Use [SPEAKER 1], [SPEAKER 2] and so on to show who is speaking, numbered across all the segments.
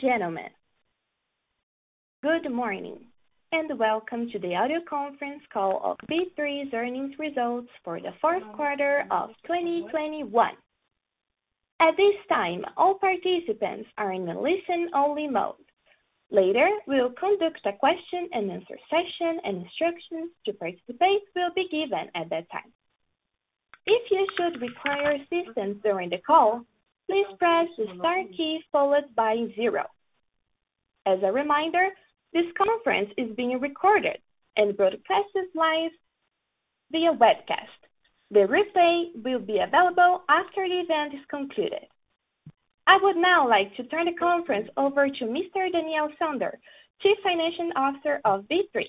[SPEAKER 1] gentlemen, good morning, and welcome to the audio conference call of B3's earnings results for the fourth quarter of 2021. At this time, all participants are in a listen-only mode. Later, we'll conduct a question-and-answer session, and instructions to participate will be given at that time. If you should require assistance during the call, please press the star key followed by 0. As a reminder, this conference is being recorded and broadcasted live via webcast. The replay will be available after the event is concluded. I would now like to turn the conference over to Mr. Daniel Sonder, Chief Financial Officer of B3.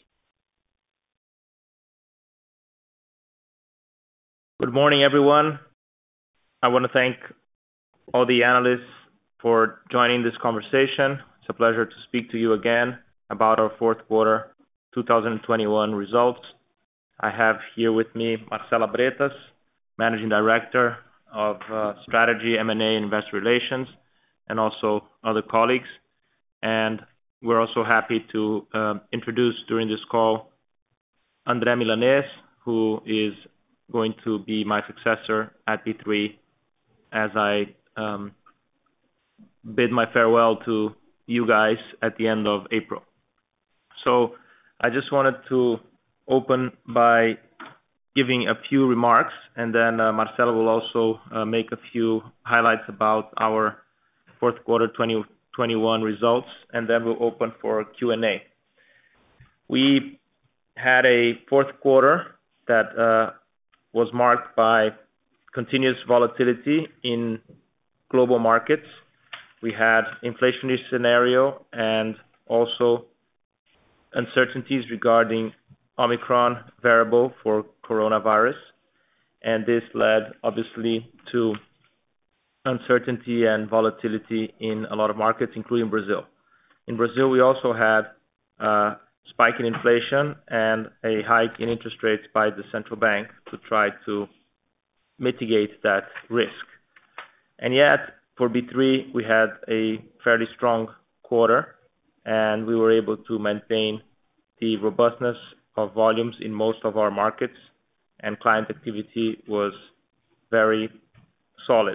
[SPEAKER 2] Good morning, everyone. I want to thank all the analysts for joining this conversation. It's a pleasure to speak to you again about our fourth quarter 2021 results. I have here with me Marcela Bretas, Managing Director of Strategy, M&A, and Investor Relations, and also other colleagues. And we're also happy to introduce during this call André Milanez, who is going to be my successor at B3 as I bid my farewell to you guys at the end of April. So I just wanted to open by giving a few remarks, and then Marcela will also make a few highlights about our fourth quarter 2021 results, and then we'll open for Q&A. We had a fourth quarter that was marked by continuous volatility in global markets. We had inflationary scenario and also uncertainties regarding Omicron variable for coronavirus. And this led obviously to uncertainty and volatility in a lot of markets, including Brazil. In Brazil, we also had a spike in inflation and a hike in interest rates by the central bank to try to mitigate that risk. And yet, for B3, we had a fairly strong quarter, and we were able to maintain the robustness of volumes in most of our markets, and client activity was very solid.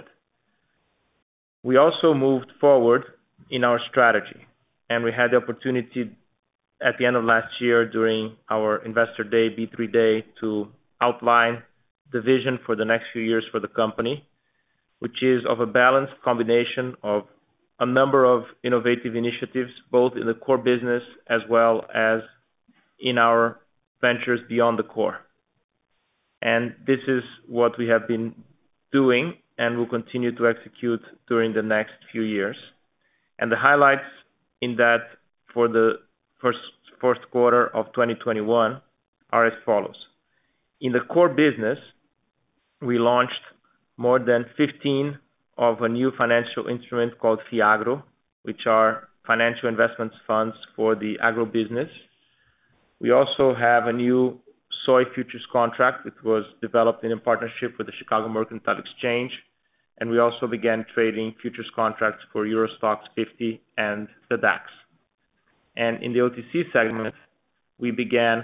[SPEAKER 2] We also moved forward in our strategy, and we had the opportunity at the end of last year during our Investor Day, B3 Day, to outline the vision for the next few years for the company, which is of a balanced combination of a number of innovative initiatives, both in the core business as well as in our ventures beyond the core. And this is what we have been doing and will continue to execute during the next few years. And the highlights in that for the fourth quarter of 2021 are as follows. In the core business, we launched more than 15 of a new financial instrument called FIAGRO, which are financial investments funds for the agro business. We also have a new soy futures contract that was developed in partnership with the Chicago Mercantile Exchange, and we also began trading futures contracts for Euro Stoxx 50 and the DAX. And in the OTC segment, we began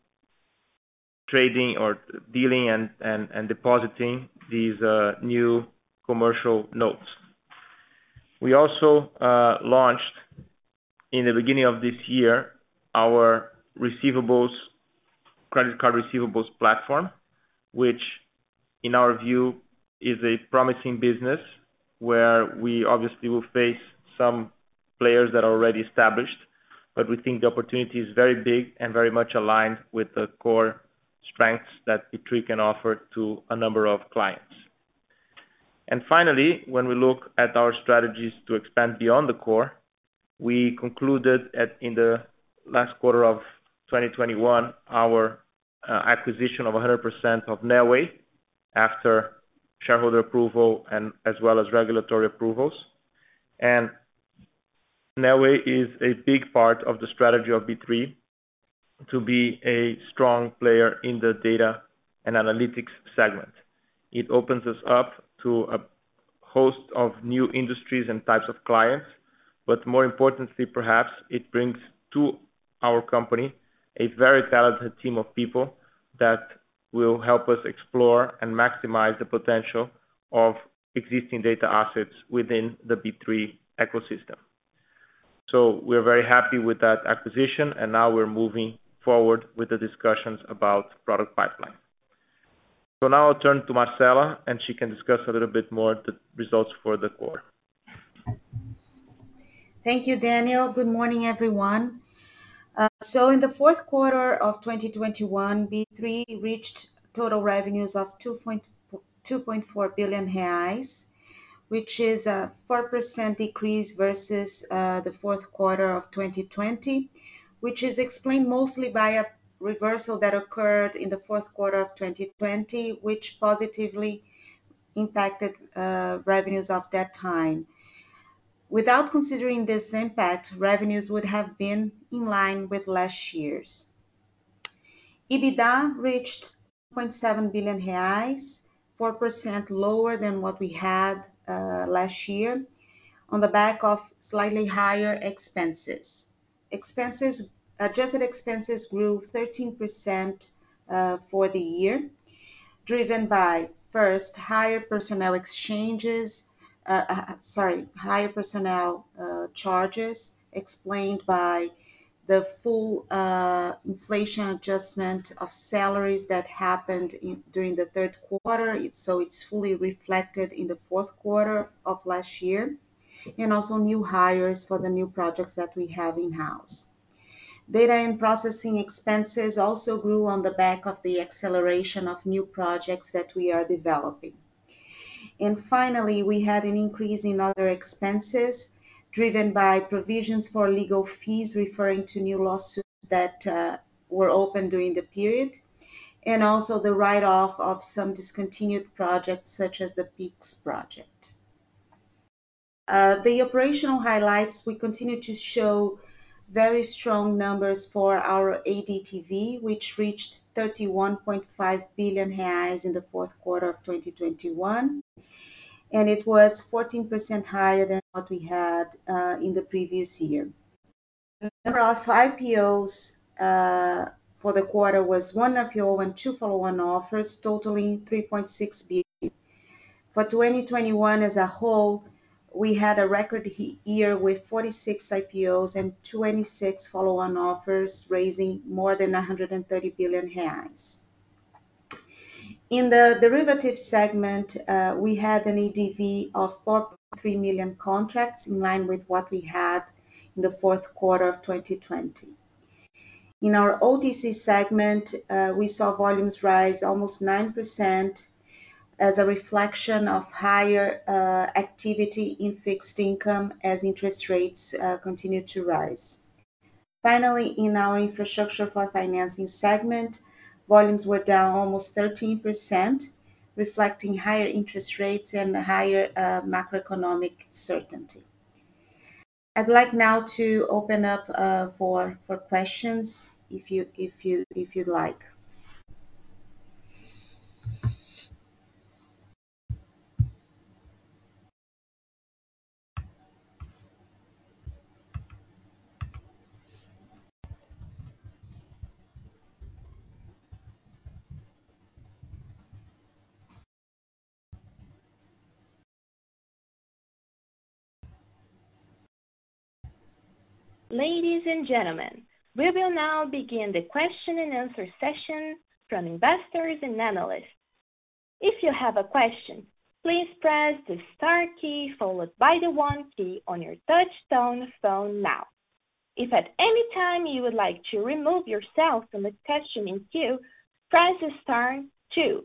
[SPEAKER 2] trading or dealing and depositing these new commercial notes. We also launched in the beginning of this year our credit card receivables platform, which in our view is a promising business where we obviously will face some players that are already established, but we think the opportunity is very big and very much aligned with the core strengths that B3 can offer to a number of clients. And finally, when we look at our strategies to expand beyond the core, we concluded in the last quarter of 2021 our acquisition of 100% of Neoway after shareholder approval and as well as regulatory approvals. And Neoway is a big part of the strategy of B3 to be a strong player in the data and analytics segment. It opens us up to a host of new industries and types of clients, but more importantly, perhaps, it brings to our company a very talented team of people that will help us explore and maximize the potential of existing data assets within the B3 ecosystem. So we're very happy with that acquisition, and now we're moving forward with the discussions about product pipeline. So now I'll turn to Marcela, and she can discuss a little bit more the results for the quarter.
[SPEAKER 3] Thank you, Daniel. Good morning, everyone. So in the fourth quarter of 2021, B3 reached total revenues of 2.4 billion reais, which is a 4% decrease versus the fourth quarter of 2020, which is explained mostly by a reversal that occurred in the fourth quarter of 2020, which positively impacted revenues of that time. Without considering this impact, revenues would have been in line with last year's. EBITDA reached 0.7 billion reais, 4% lower than what we had last year, on the back of slightly higher expenses. Adjusted expenses grew 13% for the year, driven by, first, higher personnel charges explained by the full inflation adjustment of salaries that happened during the third quarter. So it's fully reflected in the fourth quarter of last year, and also new hires for the new projects that we have in-house. Data and processing expenses also grew on the back of the acceleration of new projects that we are developing. And finally, we had an increase in other expenses driven by provisions for legal fees referring to new lawsuits that were opened during the period, and also the write-off of some discontinued projects such as the PIX project. The operational highlights, we continue to show very strong numbers for our ADTV, which reached 31.5 billion reais in the fourth quarter of 2021. And it was 14% higher than what we had in the previous year. The number of IPOs for the quarter was 1 IPO and 2 follow-on offers, totaling 3.6 billion. For 2021 as a whole, we had a record year with 46 IPOs and 26 follow-on offers, raising more than 130 billion reais. In the derivatives segment, we had an ADV of 4.3 million contracts, in line with what we had in the fourth quarter of 2020. In our OTC segment, we saw volumes rise almost 9% as a reflection of higher activity in fixed income as interest rates continue to rise. Finally, in our infrastructure for financing segment, volumes were down almost 13%, reflecting higher interest rates and higher macroeconomic certainty. I'd like now to open up for questions if you'd like.
[SPEAKER 1] Ladies and gentlemen, we will now begin the question and answer session from investors and analysts. If you have a question, please press the star key followed by the 1 key on your touch-tone phone now. If at any time you would like to remove yourself from the questioning queue, press star 2.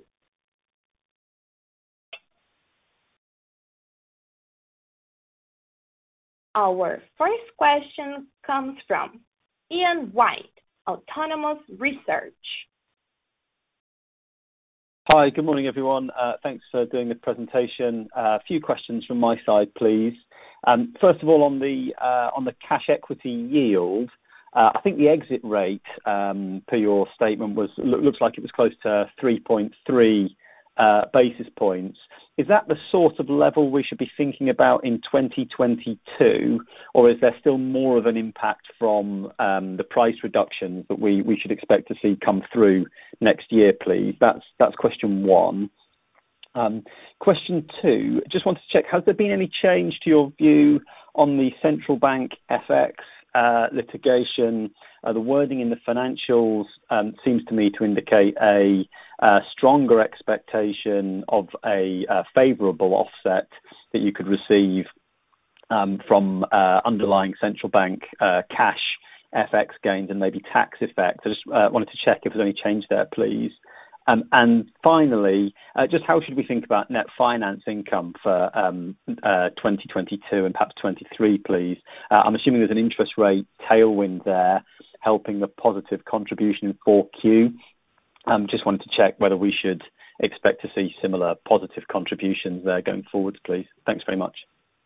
[SPEAKER 1] Our first question comes from Ian White, Autonomous Research.
[SPEAKER 4] Hi, good morning, everyone. Thanks for doing the presentation. A few questions from my side, please. First of all, on the cash equity yield, I think the exit rate per your statement looks like it was close to 3.3 basis points. Is that the sort of level we should be thinking about in 2022, or is there still more of an impact from the price reductions that we should expect to see come through next year, please? That's question one. Question two, just wanted to check, has there been any change to your view on the central bank FX litigation? The wording in the financials seems to me to indicate a stronger expectation of a favourable offset that you could receive from underlying central bank cash FX gains and maybe tax effects. I just wanted to check if there's any change there, please. And finally, just how should we think about net finance income for 2022 and perhaps 23, please? I'm assuming there's an interest rate tailwind there helping the positive contribution in 4Q. Just wanted to check whether we should expect to see similar positive contributions there going forwards, please. Thanks very much.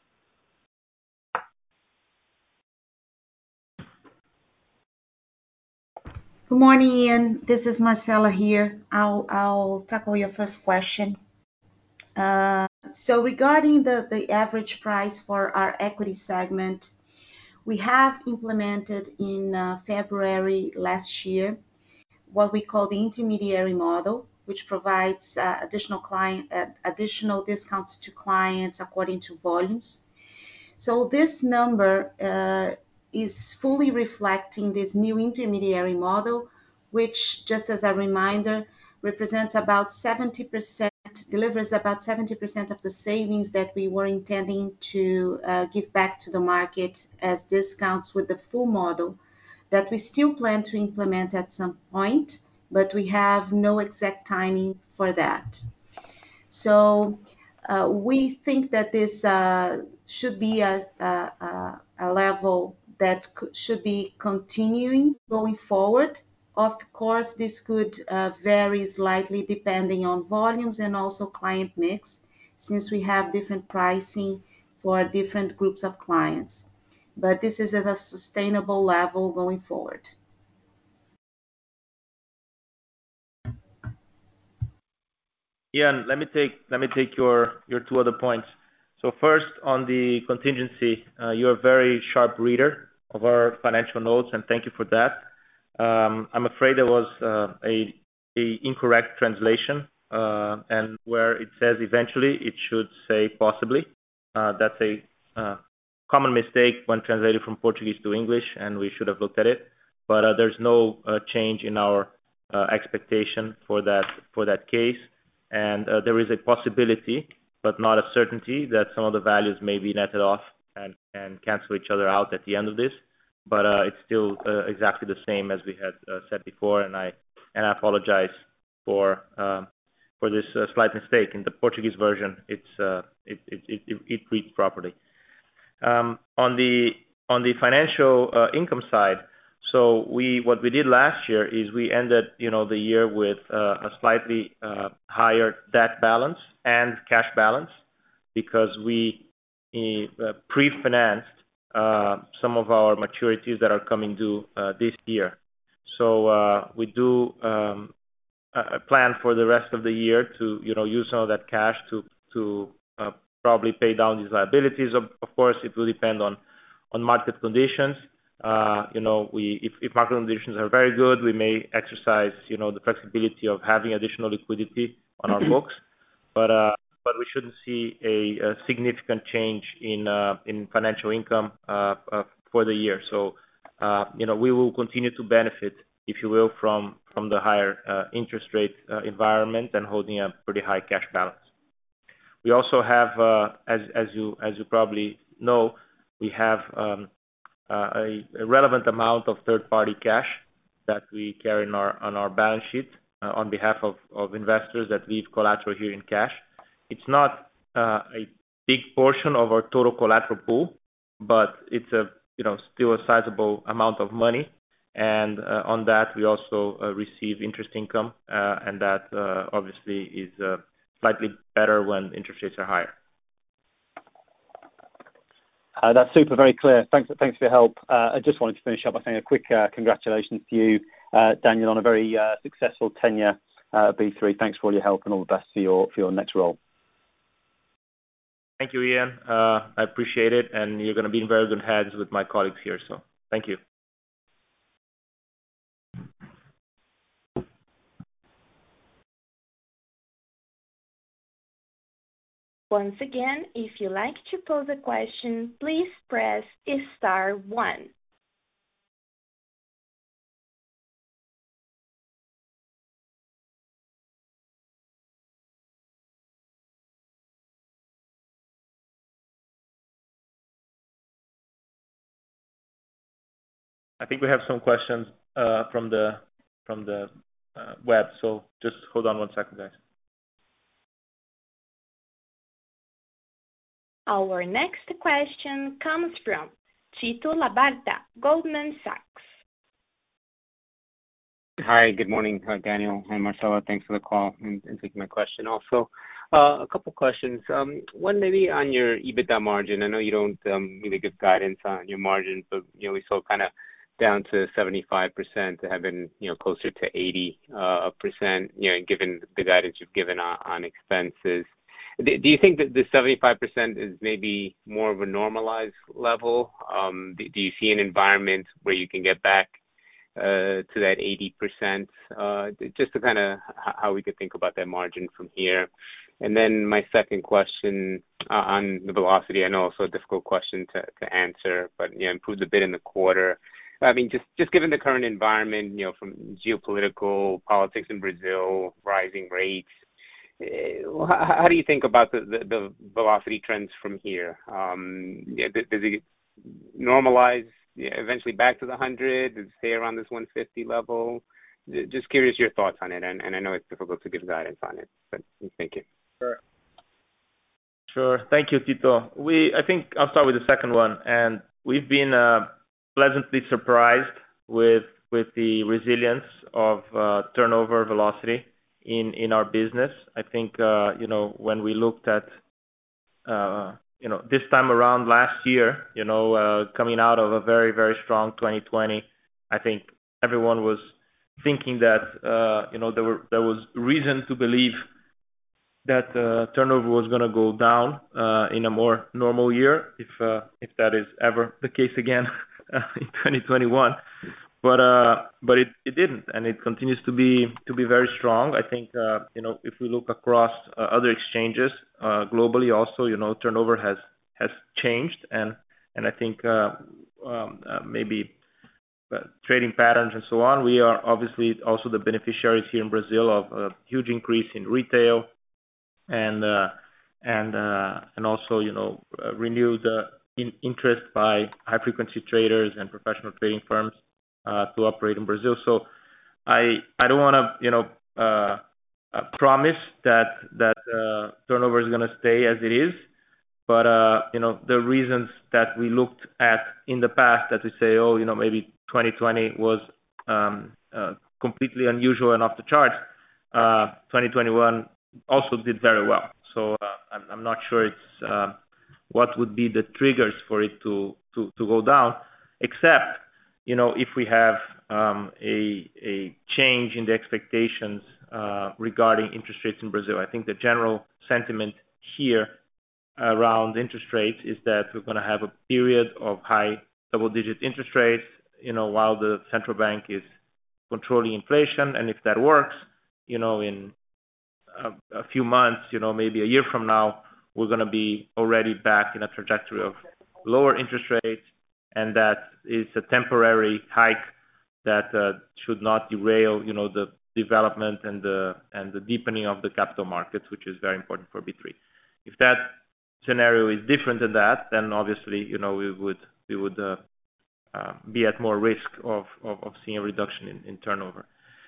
[SPEAKER 3] Good morning, Ian. This is Marcela here. I'll tackle your first question. So regarding the average price for our equity segment, we have implemented in February last year what we call the intermediary model, which provides additional discounts to clients according to volumes. So this number is fully reflecting this new intermediary model, which, just as a reminder, represents about 70%, delivers about 70% of the savings that we were intending to give back to the market as discounts with the full model that we still plan to implement at some point, but we have no exact timing for that. So we think that this should be a level that should be continuing going forward. Of course, this could vary slightly depending on volumes and also client mix, since we have different pricing for different groups of clients. But this is at a sustainable level going forward.
[SPEAKER 2] Ian, let me take your two other points. So first, on the contingency, you're a very sharp reader of our financial notes, and thank you for that. I'm afraid there was a incorrect translation, and where it says eventually, it should say possibly. That's a common mistake when translated from Portuguese to English, and we should have looked at it. But there's no change in our expectation for that case, and there is a possibility, but not a certainty, that some of the values may be netted off and cancel each other out at the end of this. But it's still exactly the same as we had said before, and I apologize for this slight mistake. In the Portuguese version, it reads properly. On the financial income side, so what we did last year is we ended the year with a slightly higher debt balance and cash balance because we pre-financed some of our maturities that are coming due this year. So we do plan for the rest of the year to use some of that cash to probably pay down these liabilities. Of course, it will depend on market conditions. If market conditions are very good, we may exercise the flexibility of having additional liquidity on our books, but we shouldn't see a significant change in financial income for the year. So we will continue to benefit, if you will, from the higher interest rate environment and holding a pretty high cash balance. We also have, as you probably know, we have a relevant amount of third-party cash that we carry on our balance sheet on behalf of investors that leave collateral here in cash. It's not a big portion of our total collateral pool, but it's still a sizable amount of money. And on that, we also receive interest income, and that obviously is slightly better when interest rates are higher.
[SPEAKER 4] That's super, very clear. Thanks for your help. I just wanted to finish up by saying a quick congratulations to you, Daniel, on a very successful tenure at B3. Thanks for all your help and all the best for your next role.
[SPEAKER 2] Thank you, Ian. I appreciate it, and you're going to be in very good hands with my colleagues here. So thank you.
[SPEAKER 1] Once again, if you'd like to pose a question, please press star 1.
[SPEAKER 2] I think we have some questions from the web, so just hold on 1 second, guys.
[SPEAKER 1] Our next question comes from Tito Labarta, Goldman Sachs.
[SPEAKER 5] Hi, good morning, Daniel and Marcela. Thanks for the call and taking my question also. A couple questions. One maybe on your EBITDA margin. I know you don't really give guidance on your margin, but we saw kind of down to 75% to have been closer to 80%. Given the guidance you've given on expenses. Do you think that the 75% is maybe more of a normalized level? Do you see an environment where you can get back to that 80%? Just to kind of how we could think about that margin from here. And then my second question on the velocity. I know also a difficult question to answer, but improved a bit in the quarter. I mean, just given the current environment, from geopolitical politics in Brazil, rising rates. How do you think about the velocity trends from here? Does it normalize eventually back to the 100? Does it stay around this 150 level? Just curious your thoughts on it, and I know it's difficult to give guidance on it, but thank you.
[SPEAKER 2] Sure. Thank you, Tito. I think I'll start with the second one, and we've been pleasantly surprised with the resilience of turnover velocity in our business. I think when we looked at this time around last year, coming out of a very, very strong 2020, I think everyone was thinking that there was reason to believe that turnover was going to go down in a more normal year, if that is ever the case again in 2021. But it didn't, and it continues to be very strong. I think if we look across other exchanges globally, also turnover has changed, and I think maybe trading patterns and so on. We are obviously also the beneficiaries here in Brazil of a huge increase in retail, and also renewed interest by high frequency traders and professional trading firms to operate in Brazil. So I don't want to promise that turnover is going to stay as it is, but the reasons that we looked at in the past that we say maybe 2020 was completely unusual and off the charts. 2021 also did very well. So I'm not sure it's what would be the triggers for it to go down, except if we have a change in the expectations regarding interest rates in Brazil. I think the general sentiment here around interest rates is that we're going to have a period of high double-digit interest rates, while the central bank is controlling inflation. And if that works, in a few months, maybe a year from now, we're going to be already back in a trajectory of lower interest rates, and that is a temporary hike that should not derail, the development and the deepening of the capital markets, which is very important for B3. If that scenario is different than that, then obviously, we would be at more risk of seeing a reduction in turnover.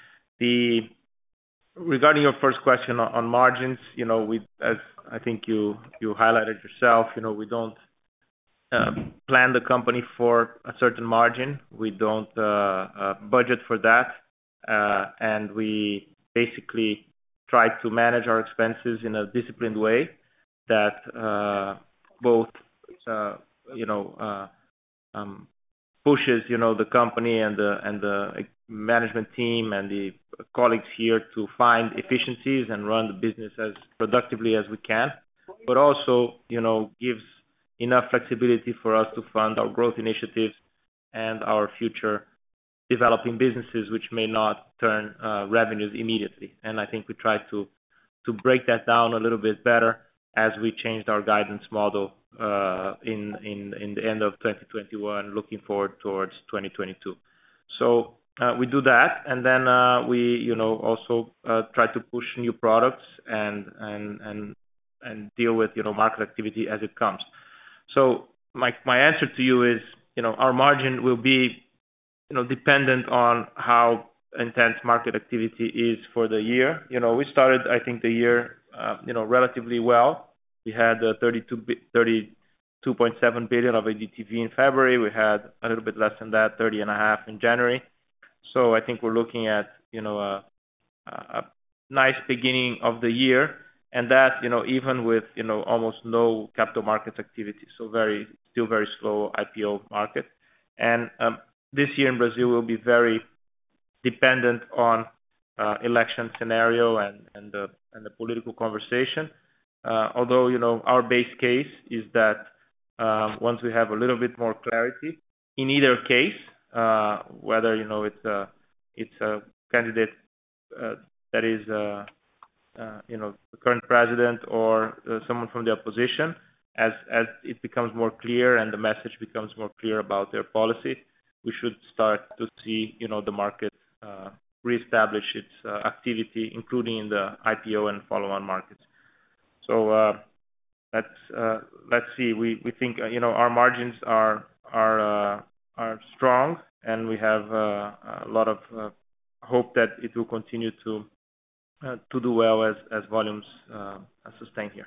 [SPEAKER 2] Regarding your first question on margins, as I think you highlighted yourself, we don't plan the company for a certain margin. We don't budget for that, and we basically try to manage our expenses in a disciplined way that both pushes, the company and the management team and the colleagues here to find efficiencies and run the business as productively as we can, but also, gives enough flexibility for us to fund our growth initiatives and our future developing businesses, which may not turn revenues immediately. And I think we try to break that down a little bit better as we changed our guidance model in the end of 2021, looking forward towards 2022. So we do that, and then we also try to push new products and deal with market activity as it comes. So my answer to you is, our margin will be dependent on how intense market activity is for the year. We started, I think, the year relatively well. We had 32.7 billion of ADTV in February. We had a little bit less than that, 30.5 in January. So I think we're looking at a nice beginning of the year, and that even with almost no capital markets activity, so still very slow IPO market. And this year in Brazil will be very dependent on election scenario and the political conversation. Although our base case is that once we have a little bit more clarity, in either case, whether it's a candidate that is the current president or someone from the opposition, as it becomes more clear and the message becomes more clear about their policy, we should start to see the market reestablish its activity, including in the IPO and follow-on markets. So let's see. We think our margins are strong, and we have a lot of hope that it will continue to do well as volumes sustain here.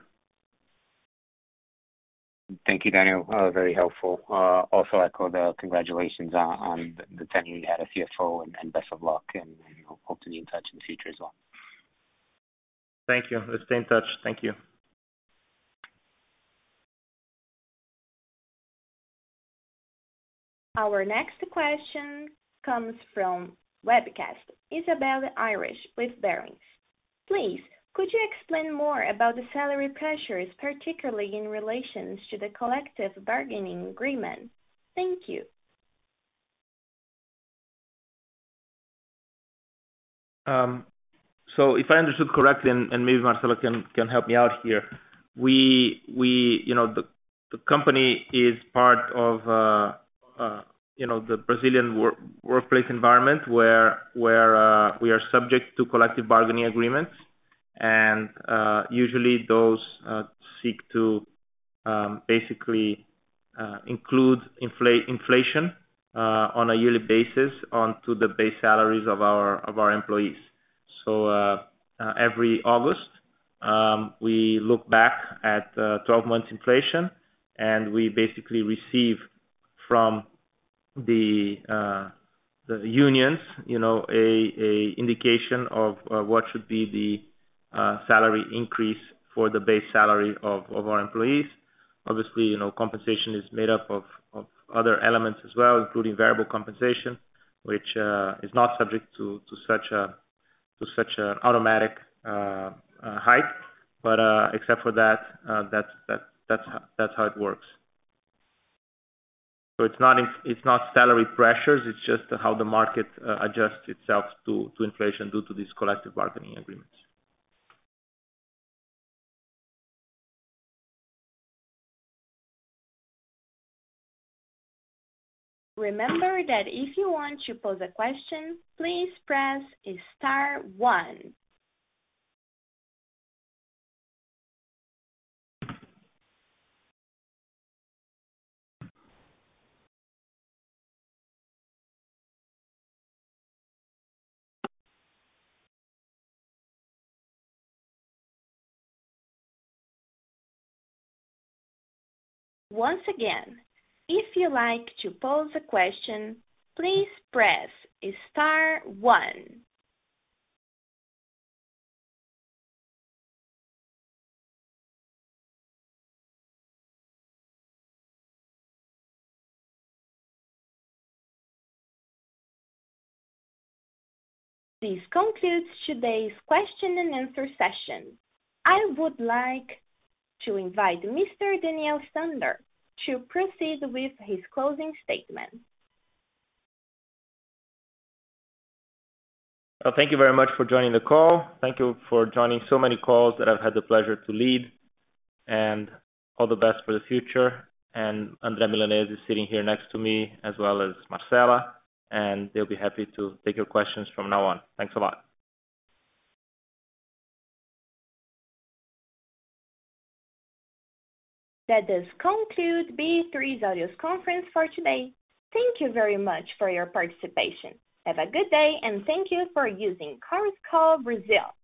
[SPEAKER 5] Thank you, Daniel. Very helpful. Also echo the congratulations on the tenure you had as CFO, and best of luck, and hope to be in touch in the future as well.
[SPEAKER 2] Thank you. Let's stay in touch. Thank you.
[SPEAKER 1] Our next question comes from webcast, Isabella Irish with Barings. Please, could you explain more about the salary pressures, particularly in relation to the collective bargaining agreement? Thank you.
[SPEAKER 2] So if I understood correctly, and maybe Marcelo can help me out here, the company is part of the Brazilian workplace environment where we are subject to collective bargaining agreements, and usually those seek to basically include inflation on a yearly basis onto the base salaries of our employees. So every August we look back at 12 months inflation, and we basically receive from the unions, a indication of what should be the salary increase for the base salary of our employees. Obviously, compensation is made up of other elements as well, including variable compensation, which is not subject to such an automatic hike. But except for that, that's how it works. So it's not salary pressures. It's just how the market adjusts itself to inflation due to these collective bargaining agreements.
[SPEAKER 1] Remember that if you want to pose a question, please press *1. Once again, if you like to pose a question, please press *1. This concludes today's question and answer session. I would like to invite Mr. Daniel Sonder to proceed with his closing statement.
[SPEAKER 2] Well, thank you very much for joining the call. Thank you for joining so many calls that I've had the pleasure to lead, and all the best for the future. And André Milanese is sitting here next to me, as well as Marcela, and they'll be happy to take your questions from now on. Thanks a lot.
[SPEAKER 1] That does conclude B3's audio conference for today. Thank you very much for your participation. Have a good day, and thank you for using Chorus Call Brazil.